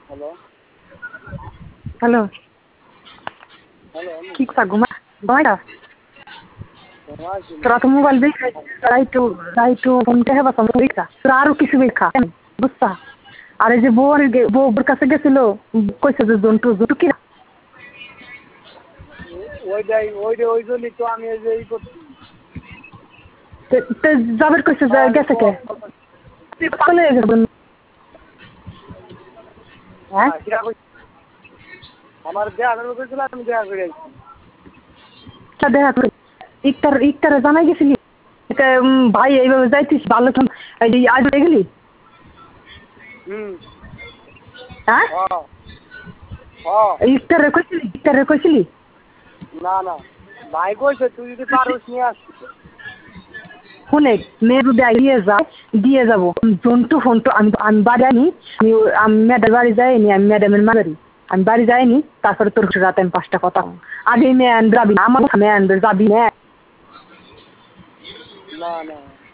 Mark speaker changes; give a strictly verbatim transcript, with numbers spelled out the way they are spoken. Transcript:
Speaker 1: hello
Speaker 2: hello
Speaker 1: hello আমি
Speaker 2: কি কথা ঘুমা ঘুমাইটা
Speaker 1: ঘুমাইছি না
Speaker 2: তোরা তো মোবাইল দেখে রাইটু রাইটু ফোনটা হেবা সমস্যা তোরা আরো কিছু দেখা বুঝছা আর এই যে বউর বউর কাছে গেছিল কইছে যে জন্টু জন্টু কি
Speaker 1: ওইটাই ওইটা ওই জন্যই তো আমি এই যে ই করছি
Speaker 2: যাবের কইছে যে
Speaker 1: হ্যাঁ
Speaker 2: গেছে কে পাগল হয়ে গেছে হ্যাঁ
Speaker 1: কিরা কই আমার দেয়া করে কইছিল আমি দেয়া করে আইছি
Speaker 2: দেখা করে ইকটার ইকটারে জানাই গেছিলি এটা ভাই এইভাবে যাইতিস ভালো কেন এই আজ হয়ে গেলি
Speaker 1: হুম
Speaker 2: হ্যাঁ
Speaker 1: হ্যাঁ হ্যাঁ
Speaker 2: ইকটারে কইছিলি ইকটারে কইছিলি
Speaker 1: না না ভাই কইছে তুই যদি পারোস নিয়ে আসবি
Speaker 2: শুনে মেয়ে যদি দিয়ে যায় দিয়ে যাবো জন্টু ফোনটু আমি আমি বাড়ি আনি আমি আমি ম্যাডামের বাড়ি যাইনি আমি ম্যাডামের মারি আমি বাড়ি যাইনি তারপরে তোর রাতে আমি পাঁচটা কথা আগে মেয়ে আনবে যাবি না আমার মেয়ে আনবে যাবি না
Speaker 1: না না